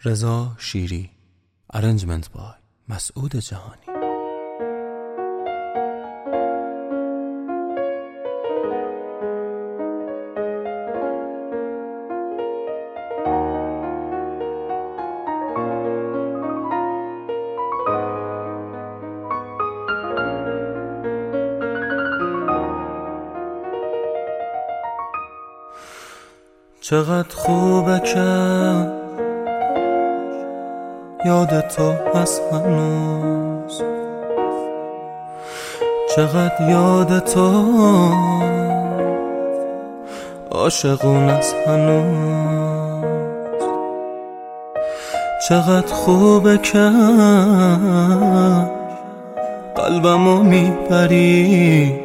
رضا شیری. Arrangement by مسعود جهانی. چقدر خوبه که یاد تو هست هنوز، چقدر یاد تو عاشقون است هنوز، چقدر خوبه که قلبمو میبری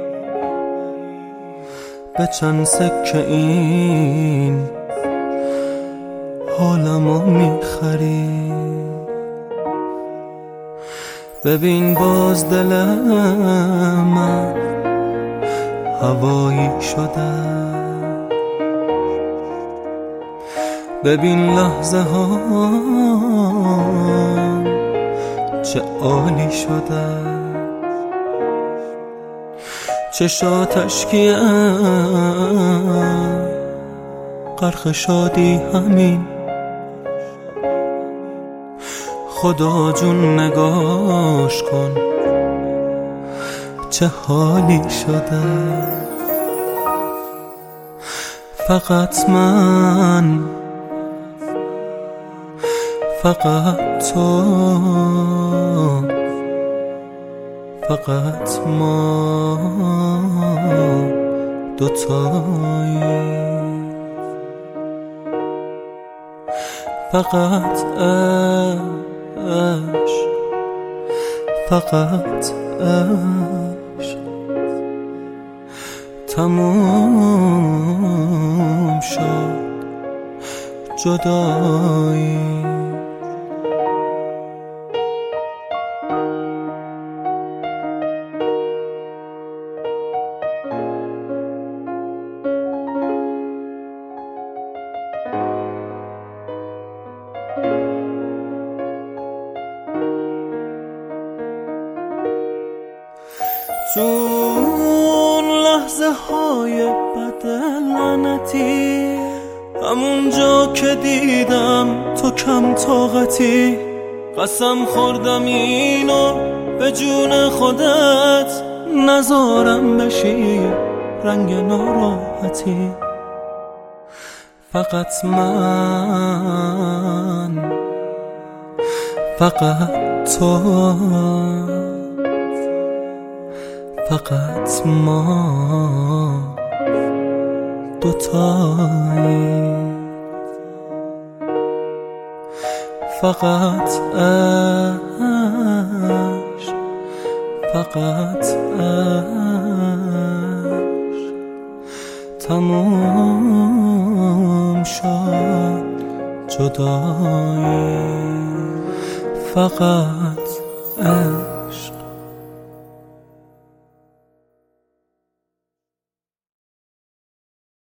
به چند سکه این حالمو میخری. ببین باز دل من هوایی شده، ببین لحظه ها چه عالی شده، چشاتش کیه غرق شادی همین، خدا جون نگاش کن چه حالی شده. فقط من، فقط تو، فقط ما دوتایی، فقط عشق، فقط عشق، تموم شد جدایی. تو اون لحظه های بد لعنتی، همون جا که دیدم تو کم طاقتی، قسم خوردم اینو به جون خودت نذارم بشی رنگ ناراحتی. فقط من، فقط تو، فقط ما دوتایی، فقط عشق، فقط عشق، تموم شد جدایی. فقط عشق.